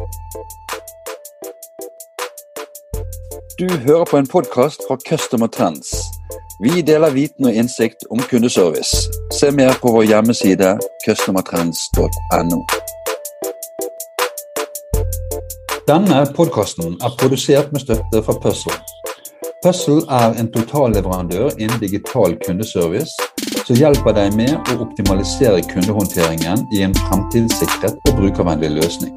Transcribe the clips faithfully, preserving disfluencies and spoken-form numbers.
Du hører på en podcast fra Customer Trends. Vi deler viten og innsikt om kundeservice. Se mer på vår hjemmeside customer trends punktum no. Denne podcasten er produsert med støtte fra Puzzle. Puzzle er en totalleverandør innen digital kundeservice, som hjelper deg med å optimalisere kundehåndteringen i en fremtidssikret og brukervennlig løsning.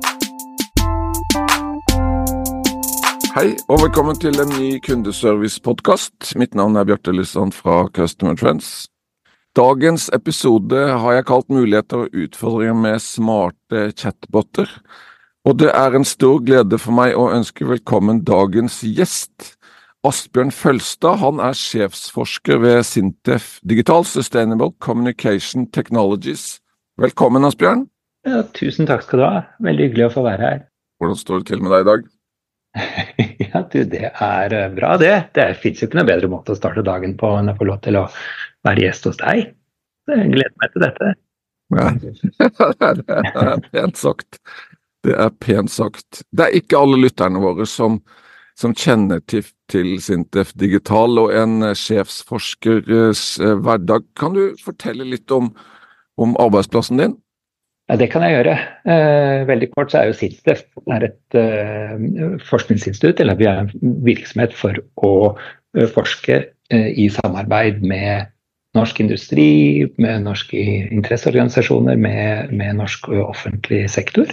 Hei, og velkommen til en ny kundeservice-podcast. Mitt navn er Bjarte Lysand fra Customer Trends. Dagens episode har jeg kalt muligheter og utfordringer med smarte chatbotter. Og det er en stor glede for meg å ønske velkommen dagens gjest. Asbjørn Følstad, han er sjefsforsker ved Sintef Digital Sustainable Communication Technologies. Velkommen, Asbjørn. Ja, tusen takk skal du ha. Veldig hyggelig å få være her. Hvordan står det til med deg i dag? Ja, du, det er bra det. Det finnes jo ikke noe bedre måte å starte dagen på enn å få lov til å være gjest hos deg. Jeg gleder meg til dette. Ja, det er pent sagt. Det er pent sagt. Det er ikke alle lytterne våre som, som kjenner til, til Sintef Digital og en sjefsforskers hverdag. Kan du fortelle litt om, om arbeidsplassen din? Ja, det kan jeg gjøre. Eh, veldig kort så er jo Sintef er et eh, forskningsinstitutt, eller vi er en virksomhet for å uh, forske uh, i samarbeid med norsk industri, med norske interesseorganisasjoner, med, med norsk uh, offentlig sektor.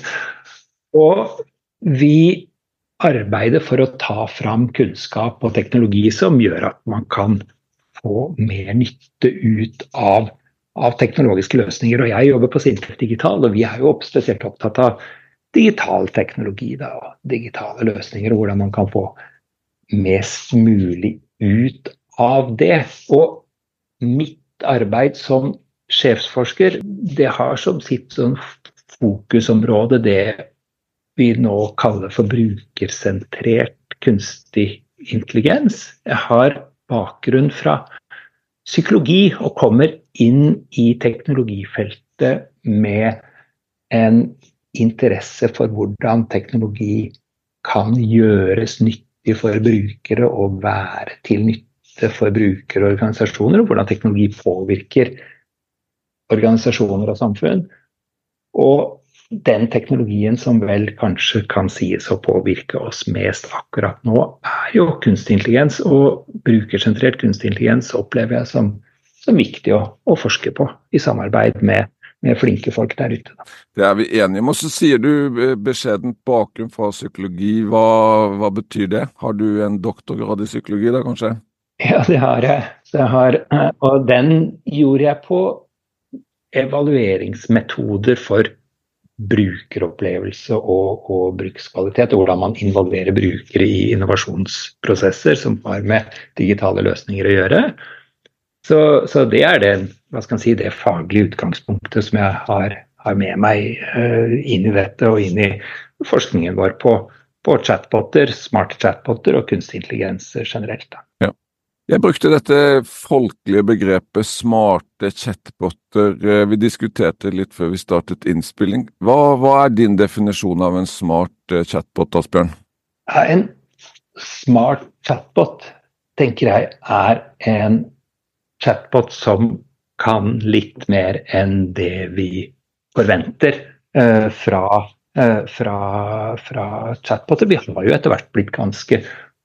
Og vi arbeider for å ta fram kunnskap og teknologi som gjør at man kan få mer nytte ut av av teknologiske løsninger, og jeg jobber på Sintef Digital, og vi er jo spesielt opptatt av digital teknologi da, og digitale løsninger, og hvordan man kan få mest mulig ut av det. Og mitt arbeid som sjefsforsker, det har som sitt sånn fokusområde det vi nå kaller for brukersentrert kunstig intelligens. Jeg har bakgrunn fra psykologi og kommer inn i teknologifeltet med en interesse for hvordan teknologi kan gjøres nyttig for brukere og være til nytte for brukere og organisasjoner, og hvordan teknologi påvirker organisasjoner og samfunn. Og den teknologien som vel kanskje kan sies å påvirke oss mest akkurat nå, er jo kunstig intelligens, og brukersentrert kunstig intelligens opplever jeg som, som viktig å, å forske på i samarbeid med, med flinke folk der ute. Det er vi enige om, og så sier du beskjedent bakgrunn fra psykologi. Hva, hva betyr det? Har du en doktorgrad i psykologi da, kanskje? Ja, det har jeg. Det har, og den gjorde jeg på evalueringsmetoder for brukeropplevelse og, og brukskvalitet, og hvordan man involverer brukere i innovasjonsprosesser som har med digitale løsninger å gjøre. Så, så det er det, hva skal man si, det faglige utgangspunktet som jeg har, har med meg uh, inn i dette, og inn i forskningen vår på, på chatbotter, smarte chatbotter og kunstig intelligens generelt. Da. Ja. Jeg brukte dette folkelige begrepet smarte chatbotter. Vi diskuterte litt før vi startet innspilling. Hva, hva er din definisjon av en smart chatbot, Asbjørn? Ja, en smart chatbot, tenker jeg, er en chatbot som kan litt mer enn det vi forventer uh, fra, uh, fra, fra chatbotter. Vi har jo etter hvert blitt ganske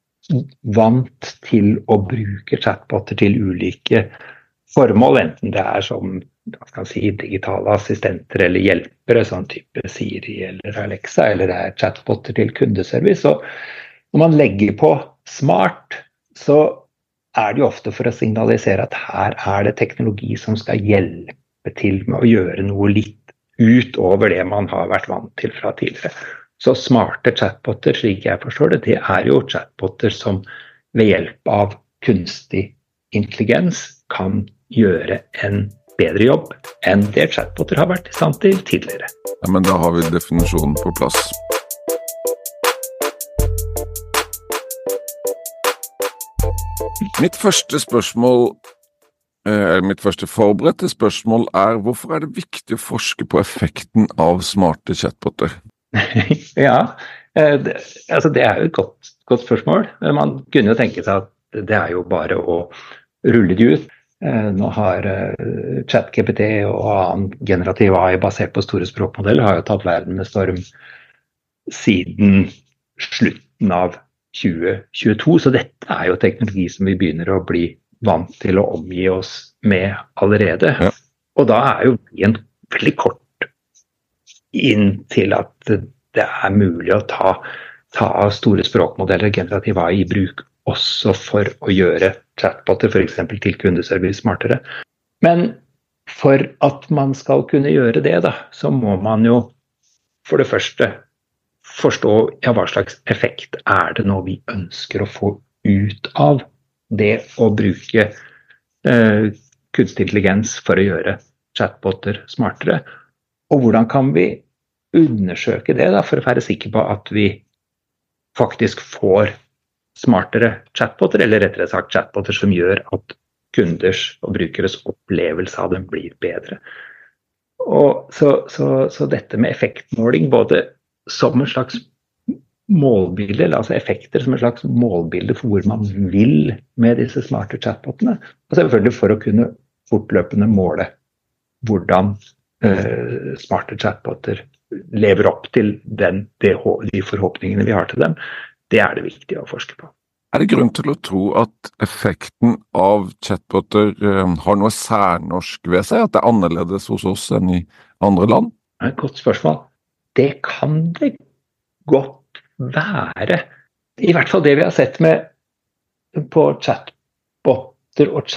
vant til å bruke chatbotter til ulike formål, enten det er som hva skal jeg si, digitale assistenter eller hjelpere, sånn type Siri eller Alexa, eller det er chatbotter til kundeservice. Og når man legger på smart, så er det jo ofte for å signalisere at her er det teknologi som skal hjelpe til med å gjøre noe litt utover det man har vært vant til fra tidligere. Så smarte chatbotter, slik jeg forstår det, det er jo chatbotter som ved hjelp av kunstig intelligens kan gjøre en bedre jobb enn det chatbotter har vært i stand til tidligere. Ja, men da har vi definisjonen på plass. Mitt første spørsmål, eh, mitt første forberedte spørsmål er, hvorfor er det viktig å forske på effekten av smarte chatbotter? Ja, det, altså det er jo et godt, godt spørsmål. Man kunne jo tenke seg at det er jo bare å rulle det ut. Nå har ChatGPT og annen generativ A I basert på store språkmodeller har jo tatt verden med storm siden slutten av tjue tjueto, så dette er jo teknologi som vi begynner å bli vant til å omgi oss med allerede. Ja. Og da er jo en veldig kort inn til at det er mulig å ta, ta store språkmodeller, generativ A I i bruk også for å gjøre chatboter, for eksempel til kundeservice smartere. Men for at man skal kunne gjøre det, da, så må man jo for det første forstå ja, hva slags effekt er det nå vi ønsker å få ut av det å bruke eh, kunstig intelligens for å gjøre chatboter smartere. Og hvordan kan vi undersøke det da, for å være sikker på at vi faktisk får smartere chatboter, eller rettere sagt chatboter som gjør at kunders og brukeres opplevelse av dem blir bedre. Og så, så, så dette med effektmåling, både som en slags målbilde, altså effekter som en slags målbilde for hvor man vil med disse smarte chatbotene, og selvfølgelig for å kunne fortløpende måle hvordan uh, smarte chatboter lever opp til den, de, de forhåpningene vi har til dem. Det er det viktig å forske på. Er det grunn til å tro at effekten av chatboter uh, har noe særnorsk ved seg, at det er annerledes hos oss enn i andre land? Det er et godt spørsmål. Det kan det godt være. I hvert fall det vi har sett med på chatboter og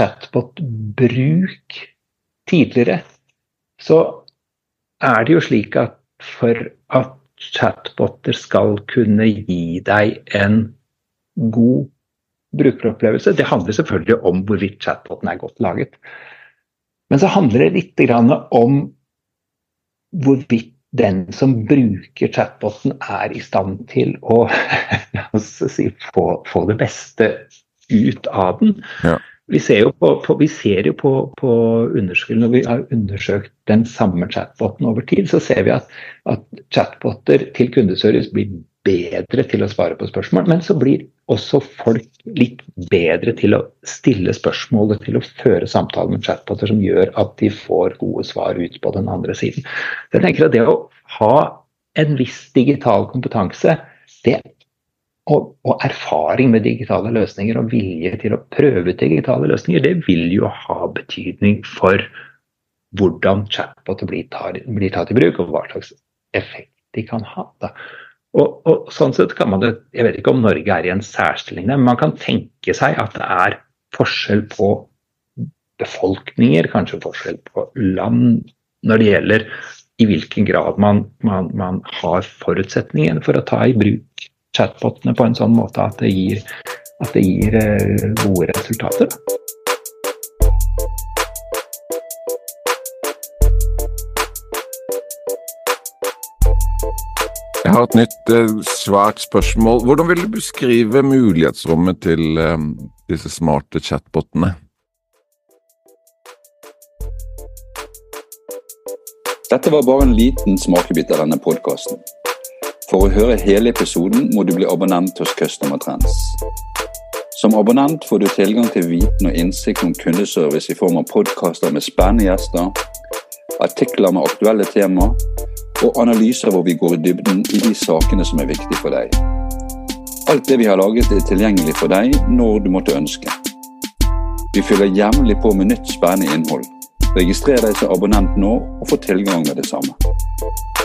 chatbotbruk tidligere, så er det jo slik at for at chatboter skal kunne gi deg en god brukeropplevelse, det handler selvfølgelig om hvorvidt chatboten er godt laget. Men så handler det litt grann om hvorvidt den som bruker chatboten er i stand til å la oss si, få, få det beste ut av den. Ja. Vi ser jo på, på, vi ser jo på, på undersøkelser, når vi har undersøkt den samme chatboten over tid, så ser vi at, at chatboter til kundeservice blir bedre til å svare på spørsmål, men så blir også folk litt bedre til å stille spørsmål og til å føre samtaler med chatboter som gjør at de får gode svar ut på den andre siden. Så jeg tenker at det å ha en viss digital kompetanse, det Og, og erfaring med digitale løsninger og vilje til å prøve digitale løsninger, det vil jo ha betydning for hvordan chatboter blir, blir tatt i bruk, og hva slags effekt de kan ha. Da. Og, og sånn sett kan man, jeg vet ikke om Norge er i en særstilling, men man kan tenke seg at det er forskjell på befolkninger, kanskje forskjell på land, når det gjelder i hvilken grad man, man, man har forutsetningen for å ta i bruk chatbotene på en sånn måte at det gir, at det gir uh, gode resultater. Jeg har et nytt uh, svært spørsmål. Hvordan vil du beskrive mulighetsrommet til um, disse smarte chatbotene? Dette var bare en liten smakebit av denne podcasten. For å høre hele episoden må du bli abonnent hos Customer Trends. Som abonnent får du tilgang til viten og innsikt om kundeservice i form av podcaster med spennende gjester, artikler med aktuelle tema og analyser hvor vi går i dybden i de sakene som er viktige for deg. Alt det vi har laget er tilgjengelig for deg når du måtte ønske. Vi fyller jevnlig på med nytt spennende innhold. Registrer deg som abonnent nå og få tilgang med det samme.